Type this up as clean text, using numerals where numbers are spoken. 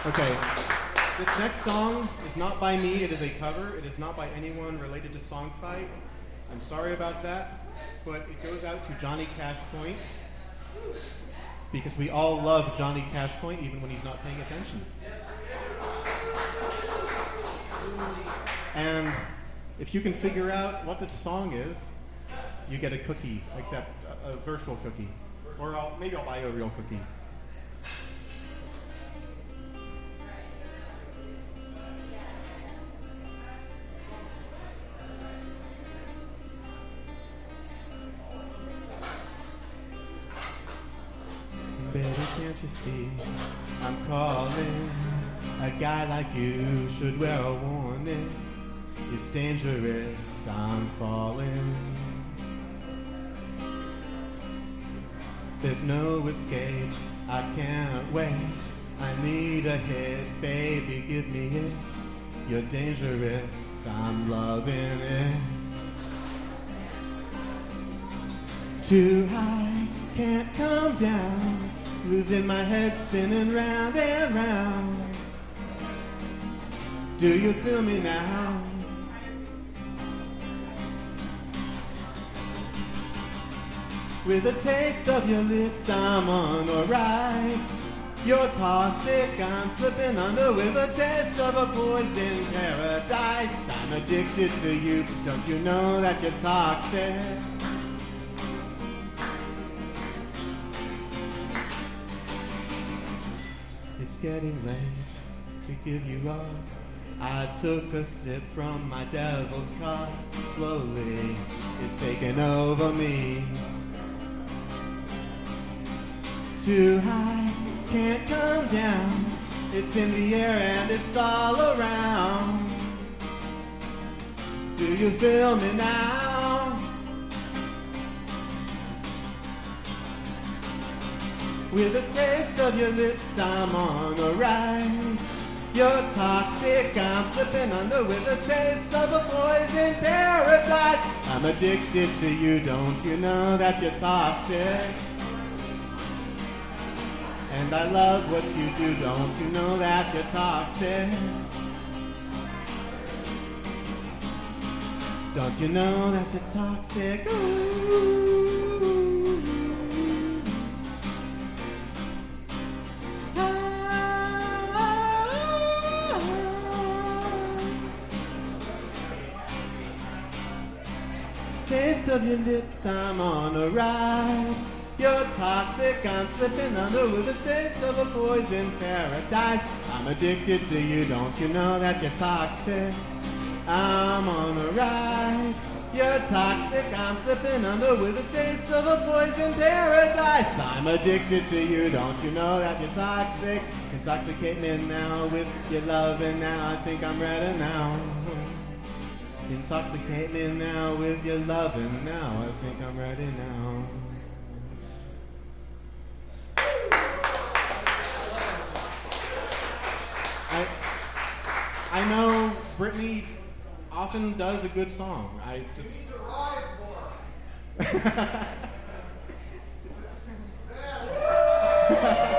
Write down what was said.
Okay, this next song is not by me, it is a cover. It is not by anyone related to Songfight. I'm sorry about that, but it goes out to Johnny Cash Point, because we all love Johnny Cash Point even when he's not paying attention. And if you can figure out what this song is, you get a cookie, except a virtual cookie. Or maybe I'll buy you a real cookie. Baby, can't you see I'm calling? A guy like you should wear a warning. It's dangerous, I'm falling. There's no escape, I can't wait. I need a hit, baby, give me it. You're dangerous, I'm loving it. Too high, can't come down. Losing my head, spinning round and round. Do you feel me now? With a taste of your lips, I'm on a ride. You're toxic, I'm slipping under. With a taste of a poison paradise. I'm addicted to you, don't you know that you're toxic? It's getting late to give you up. I took a sip from my devil's cup. Slowly, it's taking over me. Too high, can't come down. It's in the air and it's all around. Do you feel me now? With a taste of your lips, I'm on a ride. You're toxic, I'm slipping under. With a taste of a poison paradise. I'm addicted to you, don't you know that you're toxic? And I love what you do, don't you know that you're toxic? Don't you know that you're toxic? Ooh. Taste of your lips, I'm on a ride. You're toxic, I'm slipping under. With a taste of a poison paradise. I'm addicted to you, don't you know that you're toxic? I'm on a ride. You're toxic, I'm slipping under. With a taste of a poison paradise. I'm addicted to you, don't you know that you're toxic? Intoxicate me now with your loving now. I think I'm ready now. Intoxicate me now with your loving now. I think I'm ready now. I know Brittany often does a good song. I just... Need to ride more.